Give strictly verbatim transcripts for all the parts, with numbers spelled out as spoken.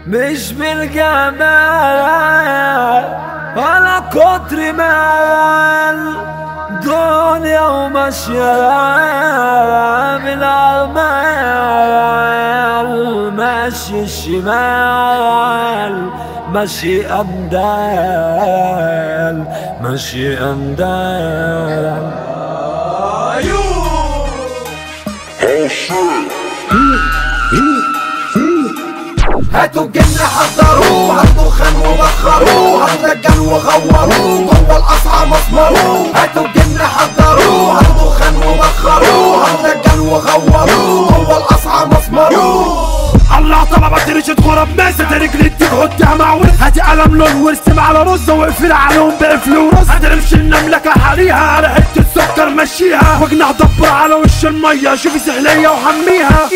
مش بالجمال ولا كتر مال، دنيا وماشية بالعمال، ماشي الشمال ماشي أندال، ماشي أندال. هاتوا الجن حضروه، هاتوا خان وبخروه، هتدجن وغوروه جوه القصعة مسمروه. هاتوا الجن حضروه، هاتوا خان وبخروه، هتدجن وغوروه جوه القصعة مسمروه. الله طلبت ريشة غراب ناس رجلي تقعدها مع ورث، هاتي قلم لون وارسم على رز واقفل عليهم بقفل ورز. هترمش المملكة حاليها على حتة سكر مشيها، واجنح دبر على وش المية شوفي سحلية وحميها.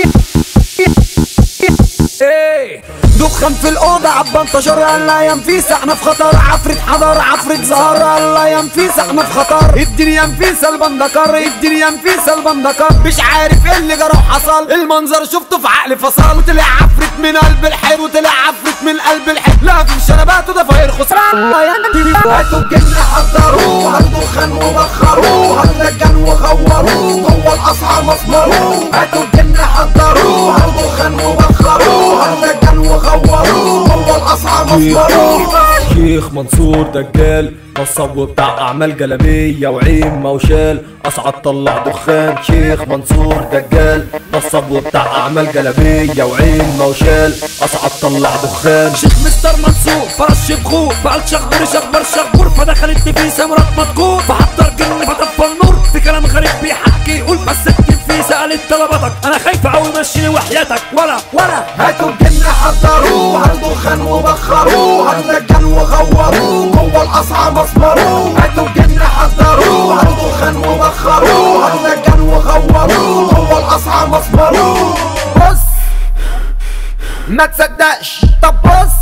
دخان في الأوضة عبنطشر الله ينفيس احنا في خطر، عفريت حضر عفريت زهر الله ينفيس احنا في خطر. الدنيا نفيسة البندكر، الدنيا نفيسة البندكر، مش عارف ايه اللي جرى وحصل، المنظر شفته في عقلي فصل. وطلع عفريت من قلب الحيط وطلع عفريت من قلب الحيط، لا في شنبات وضفاير خسران الله ينفيس. هاتوا الجن حضروه، هاتوا خان وبخروه، هتدجن وغوروه جوه القصعة مسمروه. هاتوا الجن حضروه، هاتوا خان وبخروه، هتدجن وغوروه جوه القصعة مسمروه. شيخ منصور دجال نصب بتاع اعمال جلابيه وعيمه وشال، اصعد طلع دخان. شيخ منصور دجال نصب بتاع اعمال جلابيه وعيمه وشال، اصعد طلع دخان. شيخ مستر منصور فرش بخور، فقلت شخبر شخبر شخبور، فدخلت نفيسة مرات مذكور، فحضر جن فطفى النور، في كلام غريب بيحكي يقول بس النفيسة قالت طلباتك انا خايفة اوي مشيني وحياتك ولا ولا. هاتوا الجن حضروه، هاتوا خان وبخروه، هتدجن وغوروه جوه القصعة مسمروه. هاتوا الجن حضروه، هاتوا خان وبخروه، هتدجن وغوروه جوه القصعة مسمروه. بص ما تصدقش، طب بص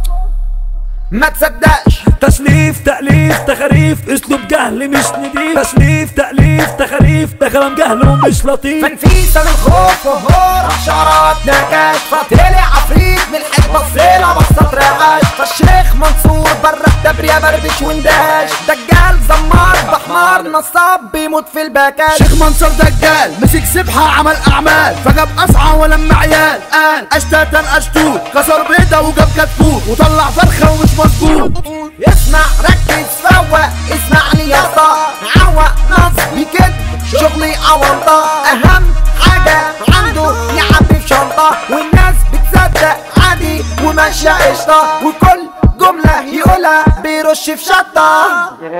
ما تصدقش. تسليف تأليف تخاريف اسلوب جهل مش نضيف، تسليف تأليف تخاريف ده كلام جهل ومش لطيف. فنفيسة من خوف وهور شعرات نكاش، فطلع عفريت من الحيط بصيلة بصت رقاش. فالشيخ منصور برا الدبرية بربش واندهاش، دجال زمار بحمار نصاب بيموت في البكاش. شيخ منصور دجال مسك سبحة عمل اعمال، فجاب قصعة ولما عيال قال اشتاتا اشتوت، كسر بيضة وجاب كتكوت وطلع فرخة ومش مظبوط. اسمع ركز فوق اسمعني يا اسطى، عوق نصبي كده شغلي اونطة. اهم حاجة عنده يعبي في شنطة، والناس بتصدق عادي وماشية قشطة، وكل جملة يقولها بيرش في شطة.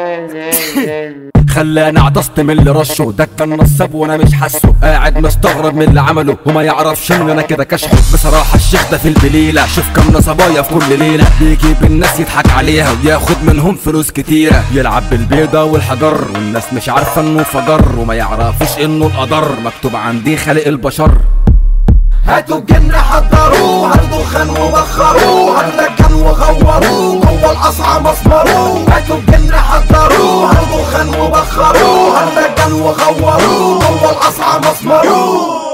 خلاني عطست من اللي رشه، ده كان نصاب وانا مش حاسه، قاعد مستغرب من اللي عمله وما يعرفش ان انا كده كشحه. بصراحه الشيخ ده في البليله، شوف كم نصبايا في كل ليله، بيجيب الناس يضحك عليها وياخد منهم فلوس كتيره، يلعب بالبيضه والحجر والناس مش عارفه انه فجر، وما يعرفوش انه القدر مكتوب عندي خالق البشر. هاتوا الجن حضروه، هاتوا خان وبخروه، هتدجن وغوروه جوه القصعة مسمروه. هاتوا الجن حضروه، هاتوا خان وبخروه، هتدجن وغوروه جوه القصعة مسمروه.